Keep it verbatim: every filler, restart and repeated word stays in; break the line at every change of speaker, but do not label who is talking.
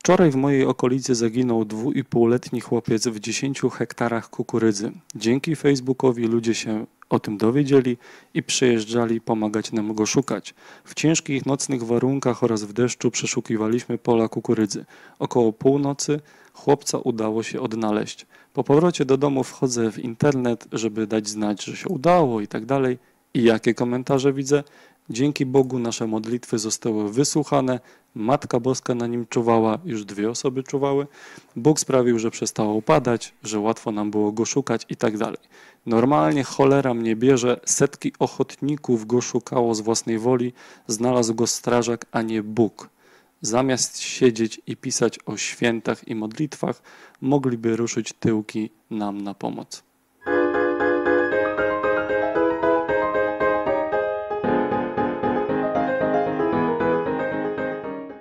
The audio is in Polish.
Wczoraj w mojej okolicy zaginął dwuipółletni chłopiec w dziesięciu hektarach kukurydzy. Dzięki Facebookowi ludzie się o tym dowiedzieli i przyjeżdżali pomagać nam go szukać. W ciężkich nocnych warunkach oraz w deszczu przeszukiwaliśmy pola kukurydzy. Około północy chłopca udało się odnaleźć. Po powrocie do domu wchodzę w internet, żeby dać znać, że się udało i tak dalej. I jakie komentarze widzę? Dzięki Bogu nasze modlitwy zostały wysłuchane, Matka Boska na nim czuwała, już dwie osoby czuwały, Bóg sprawił, że przestało padać, że łatwo nam było go szukać i tak dalej. Normalnie cholera mnie bierze, setki ochotników go szukało z własnej woli, znalazł go strażak, a nie Bóg. Zamiast siedzieć i pisać o świętach i modlitwach, mogliby ruszyć tyłki nam na pomoc.